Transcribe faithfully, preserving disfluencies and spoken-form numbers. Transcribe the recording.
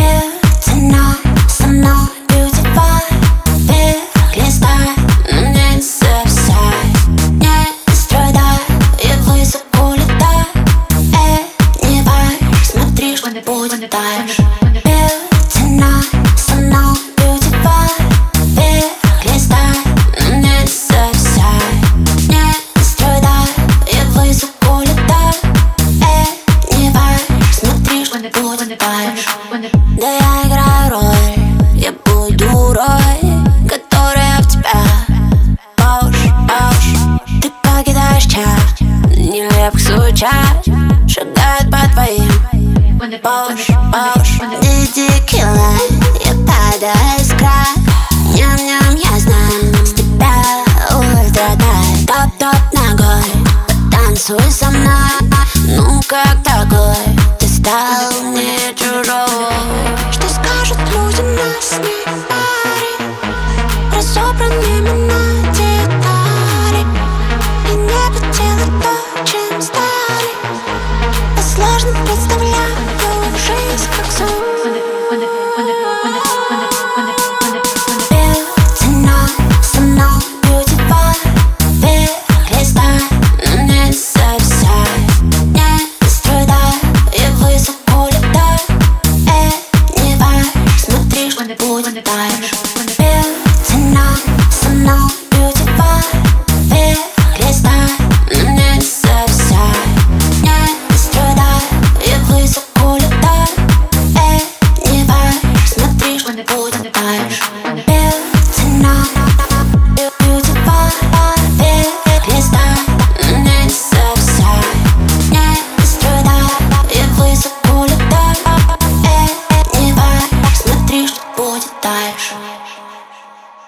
Верно со мной beautify. Перелистай, но не зависай. Не страдай и высоко летай. Эй, не вайк, смотри, что будет дальше. Верно со мной beautify. Перелистай, но не зависай. Не страдай и высоко летай. Эй, не вайк, смотри, что будет дальше. Да я играю роль, я буду роль, которая в тебя по уши, по уши. Ты покидаешь чат, нелепых случаев, шагает по твоим по уши, по уши.